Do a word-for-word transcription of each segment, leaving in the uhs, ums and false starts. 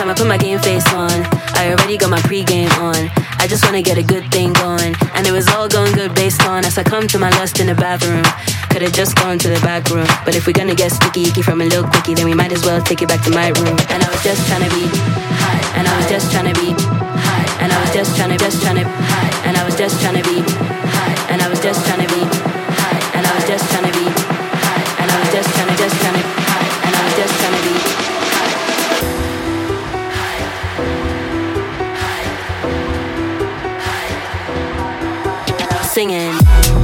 time I put my game face on, I already got my pre-game on. I just wanna get a good thing going, and it was all going good based on as I come to my lust in the bathroom. Could've just gone to the back room, but if we're gonna get sticky icky from a little quickie, then we might as well take it back to my room. And I was just tryna be high, and I was just tryna be high, and I was just tryna, just tryna high, and I was just tryna be high, and I was just tryna be high, and I was just tryna be high, and I was just tryna, just tryna high, and I was just tryna be high. Singing.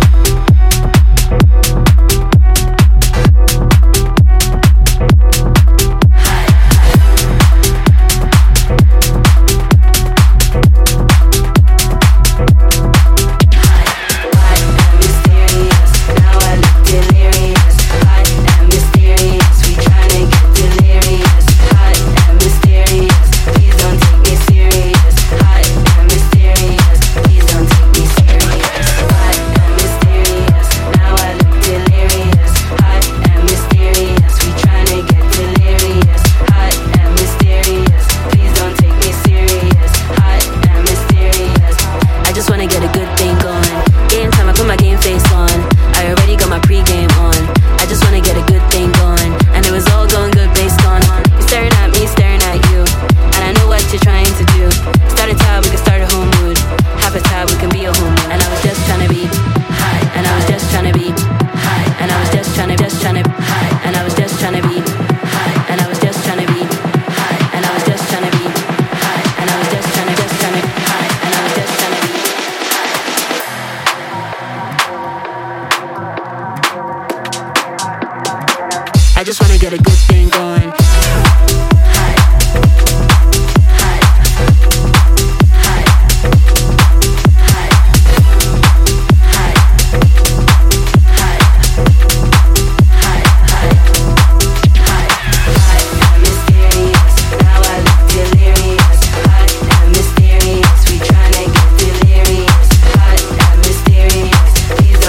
I just wanna get a good thing going.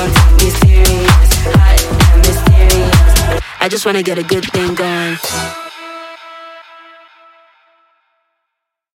I just wanna get a good thing going.